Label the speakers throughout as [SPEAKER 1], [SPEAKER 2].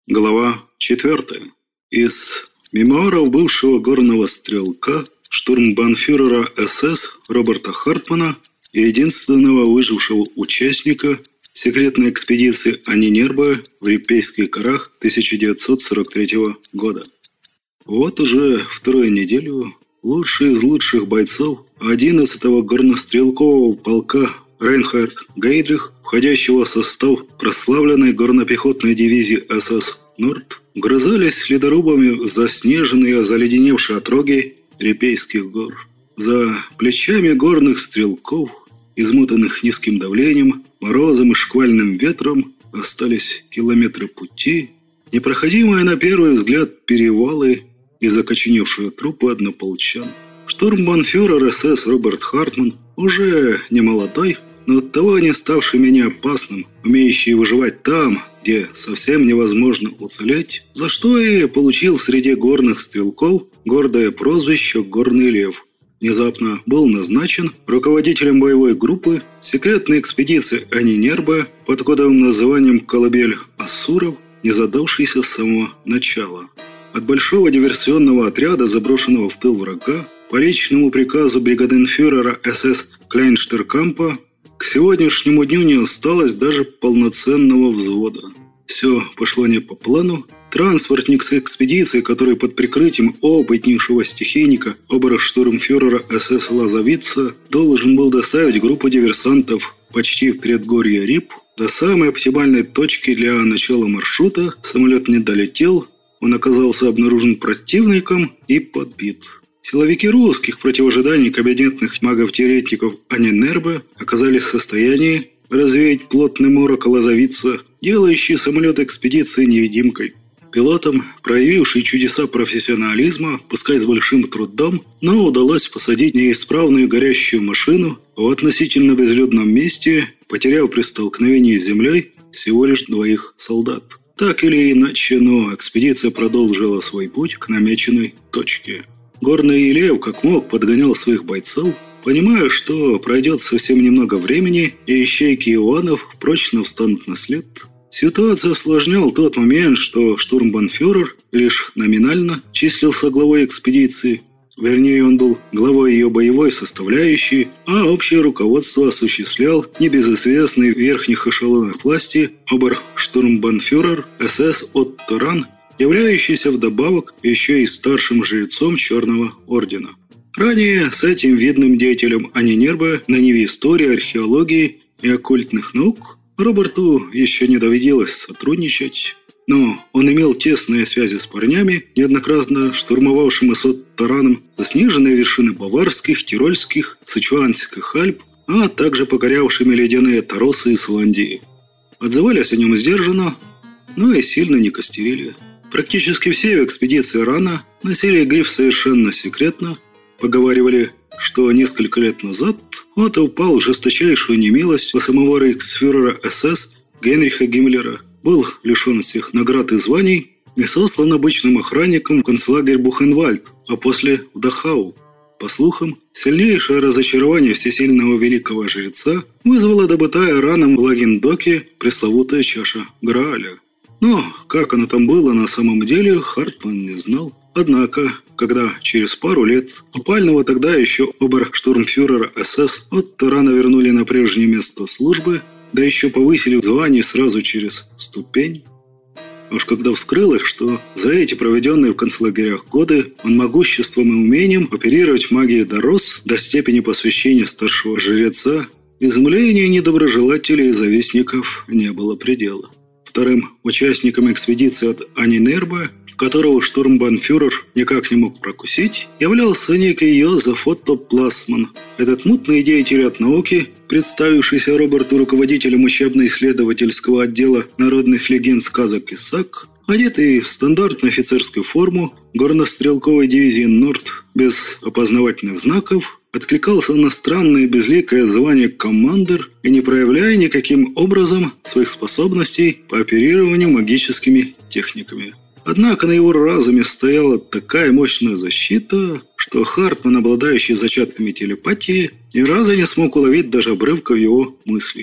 [SPEAKER 1] Глава 4. Из мемуаров бывшего горного стрелка, штурмбанфюрера СС Роберта Хартмана и единственного выжившего участника секретной экспедиции Анинербе в Рипейских горах 1943 года. Вот уже вторую неделю лучший из лучших бойцов 11-го горнострелкового полка Рейнхард Гейдрих, входящего в состав прославленной горнопехотной дивизии СС «Норд», грызались ледорубами в заснеженные, заледеневшие отроги Рипейских гор. За плечами горных стрелков, измотанных низким давлением, морозом и шквальным ветром, остались километры пути, непроходимые на первый взгляд перевалы и закоченевшие трупы однополчан. Штурмбанфюрер СС Роберт Хартман, уже не молодой, но оттого не ставший менее опасным, умеющий выживать там, где совсем невозможно уцелеть, за что и получил среди горных стрелков гордое прозвище «Горный лев», внезапно был назначен руководителем боевой группы секретной экспедиции Анинербе под кодовым названием «Колыбель Ассуров», не задавшийся с самого начала. От большого диверсионного отряда, заброшенного в тыл врага, по личному приказу бригаденфюрера СС Кляйнштеркампа, к сегодняшнему дню не осталось даже полноценного взвода. Все пошло не по плану. Транспортник с экспедицией, который под прикрытием опытнейшего стихийника оберштурмфюрера СС Лазовица должен был доставить группу диверсантов почти в предгорье Рип до самой оптимальной точки для начала маршрута, самолет не долетел, он оказался обнаружен противником и подбит. Силовики русских, против ожиданий кабинетных магов-теоретиков Анинербе, оказались в состоянии развеять плотный морок Лазовица, делающий самолет экспедиции невидимкой. Пилотам, проявивший чудеса профессионализма, пускай с большим трудом, но удалось посадить неисправную горящую машину в относительно безлюдном месте, потеряв при столкновении с землей всего лишь 2 солдат. Так или иначе, но экспедиция продолжила свой путь к намеченной точке. Горный лев как мог подгонял своих бойцов, понимая, что пройдет совсем немного времени, и ищейки Иванов прочно встанут на след. Ситуацию осложнял тот момент, что штурмбанфюрер лишь номинально числился главой экспедиции. Вернее, он был главой ее боевой составляющей, а общее руководство осуществлял небезызвестный в верхних эшелонах власти оберштурмбанфюрер СС Отто Ран, являющийся вдобавок еще и старшим жрецом Черного Ордена. Ранее с этим видным деятелем Анинербе на ниве истории, археологии и оккультных наук Роберту еще не доводилось сотрудничать, но он имел тесные связи с парнями, неоднократно штурмовавшими с Отто Раном заснеженные вершины Баварских, Тирольских, Сычуанских Альп, а также покорявшими ледяные торосы Исландии. Отзывались о нем сдержанно, но и сильно не костерили. Практически все в экспедиции Рана носили гриф «совершенно секретно», поговаривали, что несколько лет назад Отто упал в жесточайшую немилость у самого рейхсфюрера СС Генриха Гиммлера, был лишен всех наград и званий и сослан обычным охранником в концлагерь Бухенвальд, а после в Дахау. По слухам, сильнейшее разочарование всесильного великого жреца вызвала добытая Раном в Лагендоке пресловутая чаша Грааля. Но как оно там было на самом деле, Хартман не знал. Однако, когда через пару лет опального тогда еще оберштурмфюрера СС Отто Рана вернули на прежнее место службы, да еще повысили в звании сразу через ступень, уж когда вскрылось, что за эти проведенные в концлагерях годы он могуществом и умением оперировать магией дорос до степени посвящения старшего жреца, изумлению недоброжелателей и завистников не было предела. Вторым участником экспедиции от Анинербе, которого штурмбанфюрер никак не мог прокусить, являлся некий Йозеф Отто Пласман. Этот мутный деятель от науки, представившийся Роберту руководителем учебно-исследовательского отдела народных легенд, сказок и саг, одетый в стандартную офицерскую форму горнострелковой дивизии «Норд» без опознавательных знаков, откликался на странное безликое звание «командир» и не проявляя никаким образом своих способностей по оперированию магическими техниками. Однако на его разуме стояла такая мощная защита, что Хартман, обладающий зачатками телепатии, ни разу не смог уловить даже обрывков его мыслей.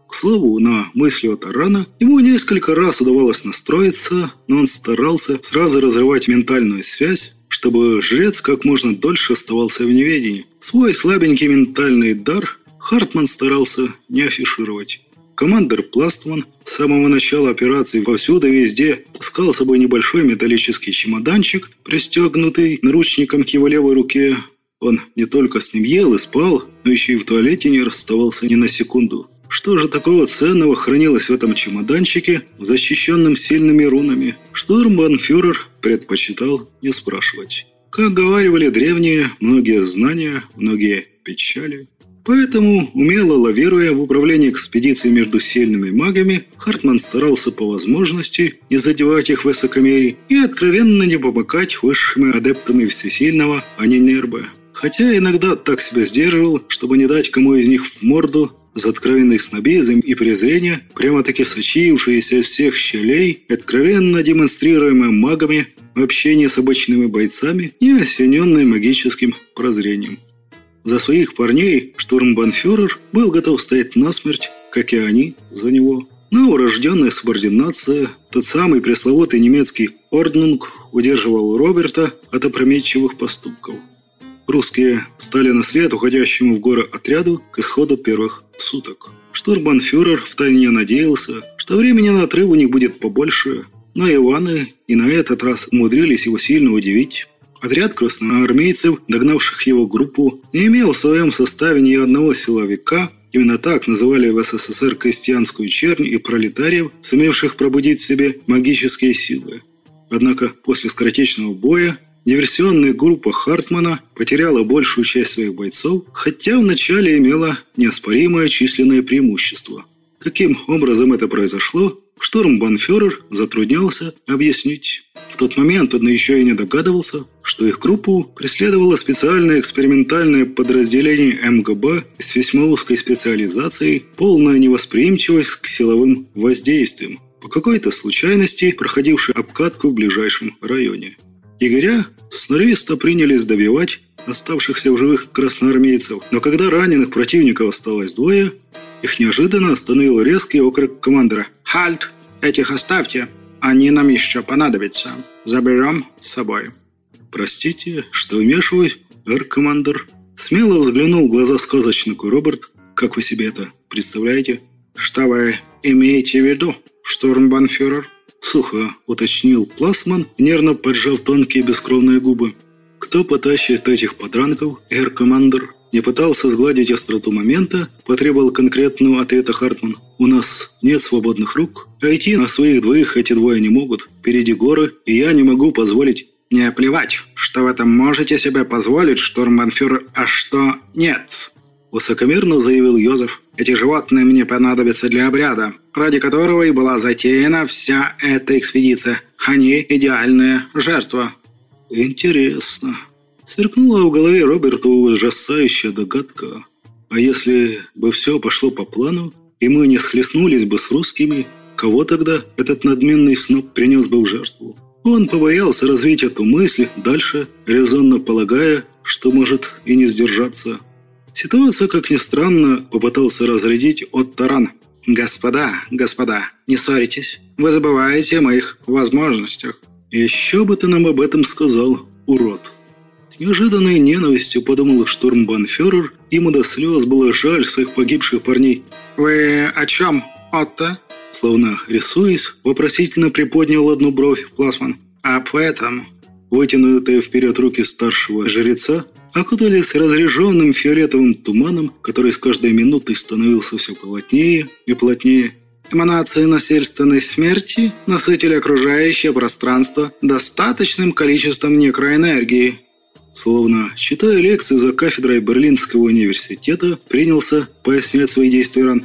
[SPEAKER 1] К слову, на мысли о Тарана ему несколько раз удавалось настроиться, но он старался сразу разрывать ментальную связь, чтобы жрец как можно дольше оставался в неведении. Свой слабенький ментальный дар Хартман старался не афишировать. Командир Пластман с самого начала операции повсюду и везде таскал с собой небольшой металлический чемоданчик, пристегнутый наручником к его левой руке. Он не только с ним ел и спал, но еще и в туалете не расставался ни на секунду. Что же такого ценного хранилось в этом чемоданчике, защищенном сильными рунами? Штурмбанфюрер предпочитал не спрашивать. Как говаривали древние, многие знания, многие печали. Поэтому, умело лавируя в управлении экспедицией между сильными магами, Хартман старался по возможности не задевать их высокомерие и откровенно не помыкать высшими адептами всесильного, а не Нерба. Хотя иногда так себя сдерживал, чтобы не дать кому из них в морду за откровенный снобизм и презрение, прямо-таки сочившиеся из всех щелей, откровенно демонстрируемые магами в общении с обычными бойцами и осененные магическим прозрением. За своих парней штурмбанфюрер был готов стоять насмерть, как и они за него. Но урожденная субординация, тот самый пресловутый немецкий орднунг, удерживал Роберта от опрометчивых поступков. Русские стали на след уходящему в горы отряду к исходу первых суток. Штурмбанфюрер втайне надеялся, что времени на отрыв у них будет побольше, но Иваны и на этот раз умудрились его сильно удивить. Отряд красноармейцев, догнавших его группу, не имел в своем составе ни одного силовика. Именно так называли в СССР крестьянскую чернь и пролетариев, сумевших пробудить в себе магические силы. Однако после скоротечного боя диверсионная группа Хартмана потеряла большую часть своих бойцов, хотя вначале имела неоспоримое численное преимущество. Каким образом это произошло, штурмбанфюрер затруднялся объяснить. В тот момент он еще и не догадывался, что их группу преследовало специальное экспериментальное подразделение МГБ с весьма узкой специализацией, полная невосприимчивость к силовым воздействиям, по какой-то случайности проходившей обкатку в ближайшем районе. Егеря сноровисто принялись добивать оставшихся в живых красноармейцев, но когда раненых противников осталось двое, их неожиданно остановил резкий окрик командира: «Хальт! Этих оставьте! Они нам еще понадобятся. Заберем с собой». «Простите, что вмешиваюсь, эр-командир». Смело взглянул в глаза сказочнику Роберт. «Как вы себе это представляете?»
[SPEAKER 2] «Что вы имеете в виду, штурмбанфюрер?»
[SPEAKER 1] Сухо уточнил Пластман, нервно поджав тонкие бескровные губы. «Кто потащит этих подранков, эр-командир?» Не пытался сгладить остроту момента, потребовал конкретного ответа Хартман. «У нас нет свободных рук, а идти на своих двоих эти двое не могут. Впереди горы, и я не могу позволить».
[SPEAKER 2] «Не плевать, что в этом можете себе позволить, штурмбанфюрер, а что нет», —
[SPEAKER 1] высокомерно заявил Йозеф.
[SPEAKER 2] «Эти животные мне понадобятся для обряда, ради которого и была затеяна вся эта экспедиция. Они идеальная жертва».
[SPEAKER 1] «Интересно». Сверкнула в голове Роберту ужасающая догадка. А если бы все пошло по плану, и мы не схлестнулись бы с русскими, кого тогда этот надменный сноб принес бы в жертву? Он побоялся развить эту мысль дальше, резонно полагая, что может и не сдержаться. Ситуация, как ни странно, попытался разрядить Таран.
[SPEAKER 2] «Господа, не ссоритесь. Вы забываете о моих возможностях».
[SPEAKER 1] «Еще бы ты нам об этом сказал, урод». С неожиданной ненавистью подумал штурмбанфюрер, ему до слез было жаль своих погибших парней.
[SPEAKER 2] «Вы о чем, Отто?»
[SPEAKER 1] Словно рисуясь, вопросительно приподнял одну бровь Пластман.
[SPEAKER 2] «Об этом».
[SPEAKER 1] Вытянутые вперед руки старшего жреца окутались разряженным фиолетовым туманом, который с каждой минутой становился все плотнее и плотнее.
[SPEAKER 2] «Эманации насильственной смерти насытили окружающее пространство достаточным количеством некроэнергии».
[SPEAKER 1] Словно, читая лекции за кафедрой Берлинского университета, принялся пояснять свои действия Ран.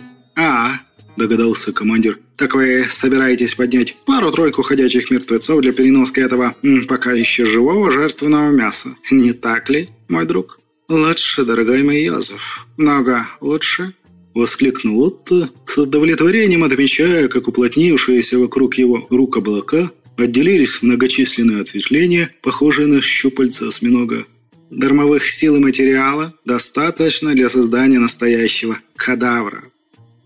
[SPEAKER 1] Догадался командир.
[SPEAKER 2] «Так вы собираетесь поднять пару-тройку ходячих мертвецов для переноски этого пока еще живого жертвенного мяса, не так ли, мой друг?»
[SPEAKER 1] «Лучше, дорогой мой Йозеф,
[SPEAKER 2] много лучше»,
[SPEAKER 1] — воскликнул Отто, с удовлетворением отмечая, как уплотнившиеся вокруг его рук облака отделились многочисленные ответвления, похожие на щупальца осьминога.
[SPEAKER 2] «Дармовых сил и материала достаточно для создания настоящего кадавра».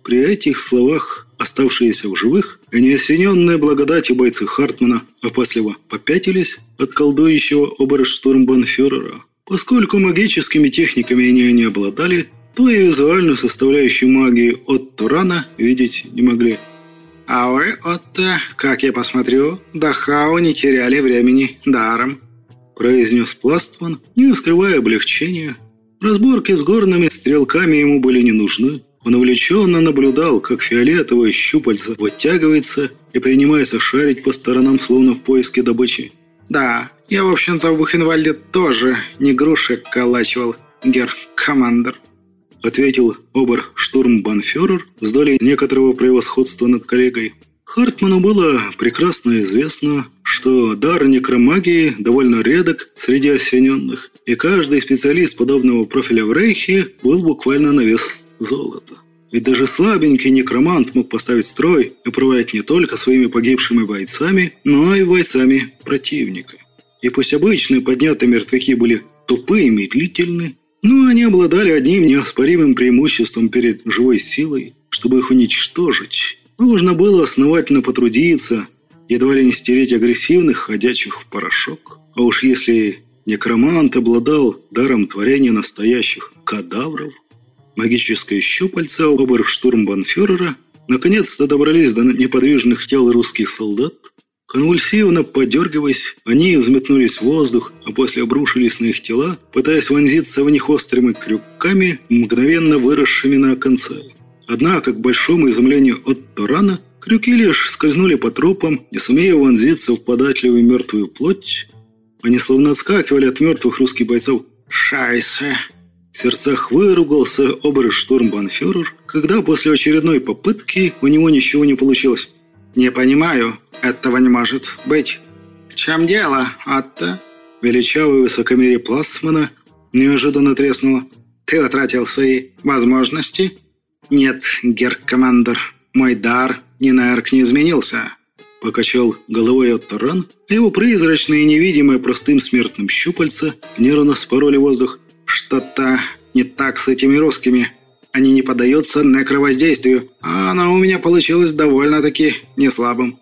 [SPEAKER 1] При этих словах оставшиеся в живых и неосененные благодатью бойцы Хартмана опасливо попятились от колдующего оберштурмбанфюрера. Поскольку магическими техниками они не обладали, то и визуальную составляющую магии Отто Рана видеть не могли.
[SPEAKER 2] «А вы, Отто, как я посмотрю, Дахау не теряли времени даром»,
[SPEAKER 1] произнес Пластман, не скрывая облегчения. Разборки с горными стрелками ему были не нужны. Он увлеченно наблюдал, как фиолетовое щупальце вытягивается и принимается шарить по сторонам, словно в поиске добычи.
[SPEAKER 2] «Да, я, в общем-то, в Бухенвальде тоже не груши калачивал, герр-командер»,
[SPEAKER 1] ответил оберштурмбанфюрер с долей некоторого превосходства над коллегой. Хартману было прекрасно известно, что дар некромагии довольно редок среди осененных, и каждый специалист подобного профиля в Рейхе был буквально на вес золота. Ведь даже слабенький некромант мог поставить строй и управлять не только своими погибшими бойцами, но и бойцами противника. И пусть обычные поднятые мертвяки были тупы и медлительны, но они обладали одним неоспоримым преимуществом перед живой силой. Чтобы их уничтожить, нужно было основательно потрудиться, едва ли не стереть агрессивных, ходячих в порошок. А уж если некромант обладал даром творения настоящих кадавров, магическое щупальце оберштурмбанфюрера наконец-то добрались до неподвижных тел русских солдат. Конвульсивно подергиваясь, они взметнулись в воздух, а после обрушились на их тела, пытаясь вонзиться в них острыми крюками, мгновенно выросшими на конце. Однако, к большому изумлению Отто Рана, крюки лишь скользнули по трупам, не сумея вонзиться в податливую мертвую плоть. Они словно отскакивали от мертвых русских бойцов.
[SPEAKER 2] «Шайсе!»
[SPEAKER 1] В сердцах выругался оберштурмбанфюрер, когда после очередной попытки у него ничего не получилось.
[SPEAKER 2] «Не понимаю, этого не может быть. В чем дело, Отто?»
[SPEAKER 1] Величавое высокомерие Пластмана неожиданно треснуло.
[SPEAKER 2] «Ты утратил свои возможности?» «Нет, герр-командер, мой дар ни на эрк не изменился»,
[SPEAKER 1] покачал головой Отто Ран, а его призрачное и невидимое простым смертным щупальца нервно спороли воздух.
[SPEAKER 2] «Что-то не так с этими русскими. Они не поддаются некровоздействию, а оно у меня получилось довольно-таки неслабым».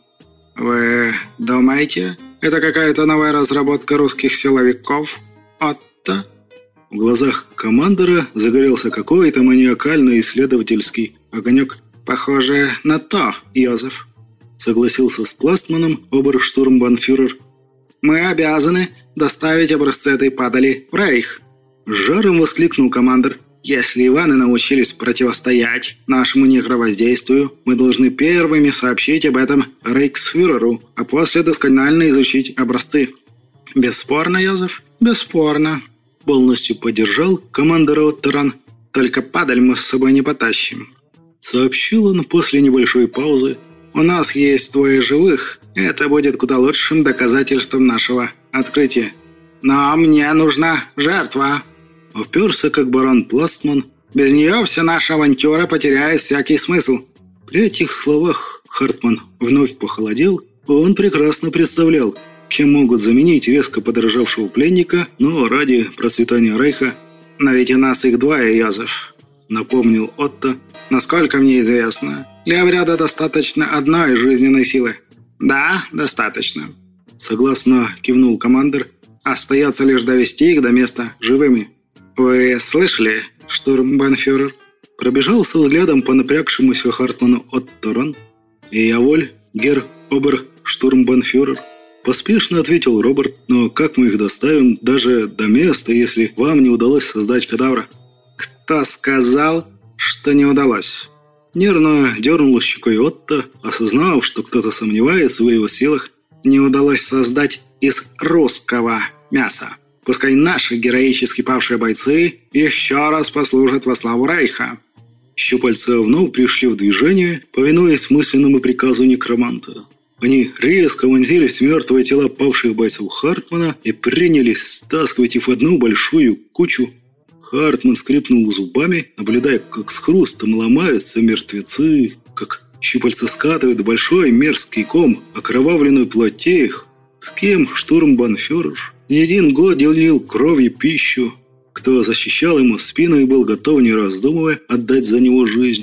[SPEAKER 2] «Вы думаете, это какая-то новая разработка русских силовиков, Отто?»
[SPEAKER 1] В глазах командора загорелся какой-то маниакальный исследовательский огонек.
[SPEAKER 2] «Похоже на то, Йозеф»,
[SPEAKER 1] согласился с Пластманом оберштурмбанфюрер.
[SPEAKER 2] «Мы обязаны доставить образцы этой падали в Рейх»,
[SPEAKER 1] с жаром воскликнул командор.
[SPEAKER 2] «Если Иваны научились противостоять нашему некровоздействию, мы должны первыми сообщить об этом рейхсфюреру, а после досконально изучить образцы». «Бесспорно, Йозеф, бесспорно»,
[SPEAKER 1] полностью поддержал командора Отто Ран.
[SPEAKER 2] «Только падаль мы с собой не потащим»,
[SPEAKER 1] сообщил он после небольшой паузы.
[SPEAKER 2] «У нас есть двое живых. Это будет куда лучшим доказательством нашего открытия. Но мне нужна жертва».
[SPEAKER 1] Вперся, как баран Пластман.
[SPEAKER 2] «Без нее вся наша авантюра потеряет всякий смысл».
[SPEAKER 1] При этих словах Хартман вновь похолодел. Он прекрасно представлял, кем могут заменить резко подорожавшего пленника, но ради процветания Рейха.
[SPEAKER 2] «Но ведь у нас их двое, Йозеф», напомнил Отто. «Насколько мне известно, для обряда достаточно одной жизненной силы». «Да, достаточно»,
[SPEAKER 1] согласно кивнул командир.
[SPEAKER 2] «Остается лишь довести их до места живыми». «Вы слышали, штурмбанфюрер?»
[SPEAKER 1] Пробежался взглядом по напрягшемуся Хартману Отто Ран. «И я воль, герр оберштурмбанфюрер», поспешно ответил Роберт. «Но как мы их доставим даже до места, если вам не удалось создать кадавра?»
[SPEAKER 2] «Кто сказал, что не удалось?»
[SPEAKER 1] Нервно дернул щекой Отто, осознав, что кто-то сомневается в его силах.
[SPEAKER 2] «Не удалось создать из русского мяса. Пускай наши героически павшие бойцы еще раз послужат во славу Рейха».
[SPEAKER 1] Щупальца вновь пришли в движение, повинуясь мысленному приказу некроманта. Они резко вонзились в мертвые тела павших бойцов Хартмана и принялись стаскивать их в одну большую кучу. Хартман скрипнул зубами, наблюдая, как с хрустом ломаются мертвецы, как щупальца скатывают большой мерзкий ком окровавленную плоть тех, с кем штурмбанфюрер не один год делил кровью пищу, кто защищал ему спину и был готов, не раздумывая, отдать за него жизнь.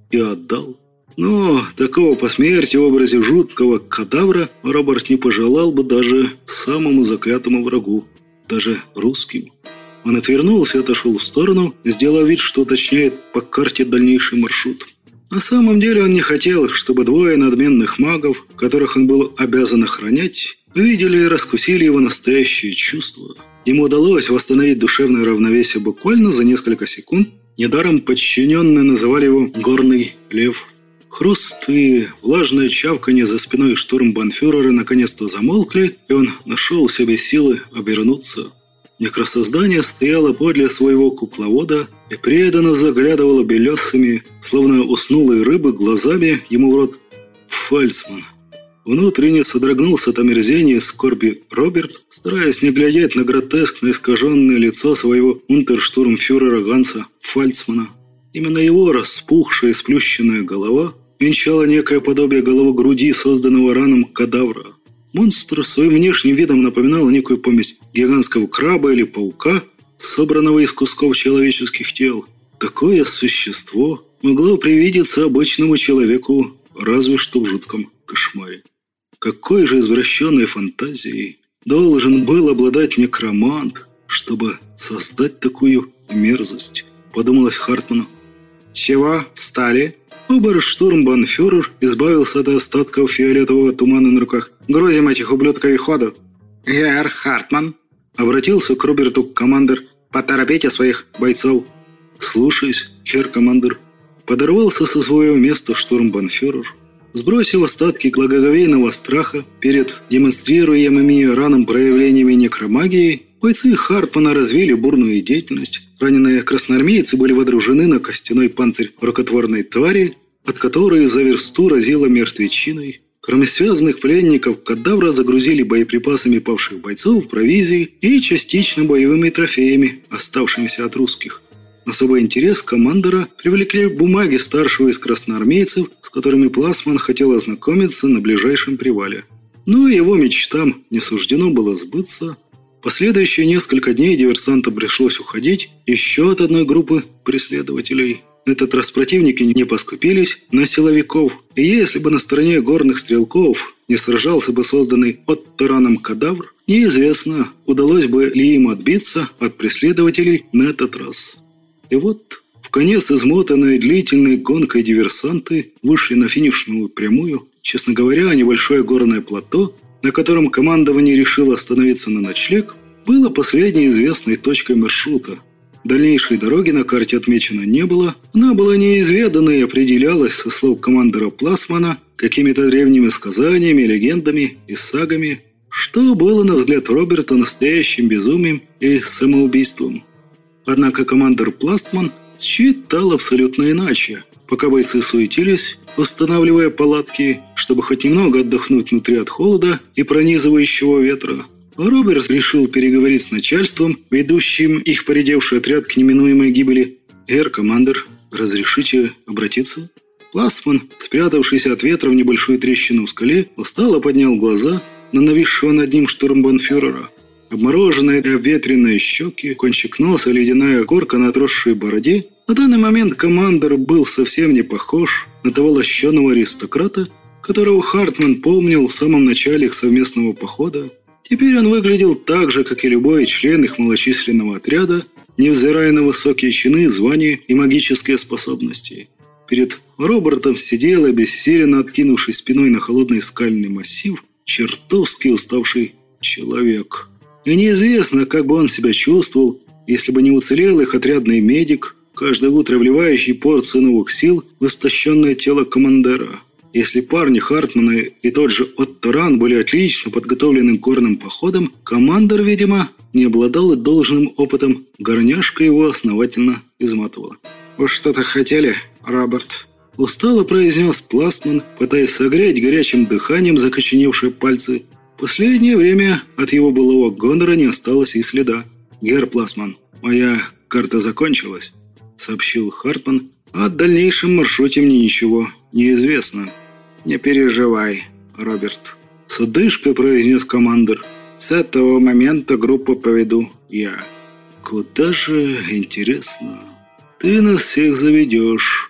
[SPEAKER 1] и отдал. Но такого посмертия в образе жуткого кадавра Роберт не пожелал бы даже самому заклятому врагу, даже русским. Он отвернулся и отошел в сторону, сделав вид, что уточняет по карте дальнейший маршрут. На самом деле он не хотел, чтобы двое надменных магов, которых он был обязан охранять, увидели и раскусили его настоящие чувства. Ему удалось восстановить душевное равновесие буквально за несколько секунд. Недаром подчиненные называли его «горный лев». Хруст и влажное чавканье за спиной штурмбанфюрера наконец-то замолкли, и он нашел в себе силы обернуться. Некросоздание стояло подле своего кукловода и преданно заглядывало белесыми, словно уснулые рыбы, глазами ему в рот. Фальцман. Внутренне содрогнулся от омерзения и скорби Роберт, стараясь не глядеть на гротескно искаженное лицо своего унтерштурмфюрера Ганса Фальцмана. Именно его распухшая и сплющенная голова венчала некое подобие головы груди, созданного раном кадавра. Монстр своим внешним видом напоминал некую помесь гигантского краба или паука, собранного из кусков человеческих тел. Такое существо могло привидеться обычному человеку, разве что в жутком кошмаре. Какой же извращенной фантазией должен был обладать некромант, чтобы создать такую мерзость, подумалось Хартману.
[SPEAKER 2] «Чего? Встали?»
[SPEAKER 1] Оберштурмбанфюрер избавился от остатков фиолетового тумана на руках.
[SPEAKER 2] «Грузим этих ублюдков и ходу!» «Герр Хартман!» Обратился к Роберту командир. «Поторопите своих бойцов!»
[SPEAKER 1] «Слушаюсь, херр командир!» Подорвался со своего места штурмбанфюрер. Сбросив остатки благоговейного страха перед демонстрируемыми раном проявлениями некромагии, бойцы Хартмана развили бурную деятельность. Раненые красноармейцы были водружены на костяной панцирь рукотворной твари, от которой за версту разило мертвечиной. Кроме связанных пленников, кадавра загрузили боеприпасами павших бойцов, провизией и частично боевыми трофеями, оставшимися от русских. Особый интерес командора привлекли бумаги старшего из красноармейцев, с которыми Пласман хотел ознакомиться на ближайшем привале. Но его мечтам не суждено было сбыться. Последующие несколько дней диверсантам пришлось уходить еще от одной группы преследователей. На этот раз противники не поскупились на силовиков, и если бы на стороне горных стрелков не сражался бы созданный Оттораном кадавр, неизвестно, удалось бы ли им отбиться от преследователей на этот раз. И вот, вконец измотанные длительной гонкой диверсанты вышли на финишную прямую. Честно говоря, небольшое горное плато, на котором командование решило остановиться на ночлег, было последней известной точкой маршрута. Дальнейшей дороги на карте отмечено не было, она была неизведана и определялась, со слов командира Пласмана, какими-то древними сказаниями, легендами и сагами, что было, на взгляд Роберта, настоящим безумием и самоубийством. Однако командир Пластман считал абсолютно иначе. Пока бойцы суетились, устанавливая палатки, чтобы хоть немного отдохнуть внутри от холода и пронизывающего ветра, Роберт решил переговорить с начальством, ведущим их поредевший отряд к неминуемой гибели. «Эр, командир, разрешите обратиться?» Пластман, спрятавшийся от ветра в небольшую трещину в скале, устало поднял глаза на нависшего над ним штурмбанфюрера. Обмороженные и обветренные щеки, кончик носа, ледяная горка на отросшей бороде. На данный момент командир был совсем не похож на того лощеного аристократа, которого Хартман помнил в самом начале их совместного похода. Теперь он выглядел так же, как и любой член их малочисленного отряда, невзирая на высокие чины, звания и магические способности. Перед Робертом сидел, обессиленно откинувший спиной на холодный скальный массив, чертовски уставший человек. И неизвестно, как бы он себя чувствовал, если бы не уцелел их отрядный медик, каждое утро вливающий порцию новых сил в истощенное тело командира. Если парни Хартмана и тот же Отторан были отлично подготовлены к горным походам, командир, видимо, не обладал должным опытом, горняшка его основательно изматывала.
[SPEAKER 2] «Вы что-то хотели, Роберт?»
[SPEAKER 1] Устало произнес Пластман, пытаясь согреть горячим дыханием закоченевшие пальцы. Последнее время от его былого гонора не осталось и следа. «Герр Пластман, моя карта закончилась», — сообщил Хартман. «О дальнейшем маршруте мне ничего не известно».
[SPEAKER 2] «Не переживай, Роберт»,
[SPEAKER 1] — с одышкой произнес командир.
[SPEAKER 2] «С этого момента группу поведу я».
[SPEAKER 1] «Куда же, интересно, ты нас всех заведешь?»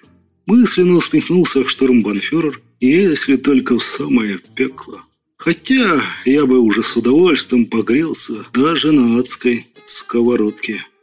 [SPEAKER 1] Мысленно усмехнулся штурмбанфюрер, если только в самое пекло. Хотя я бы уже с удовольствием погрелся даже на адской сковородке.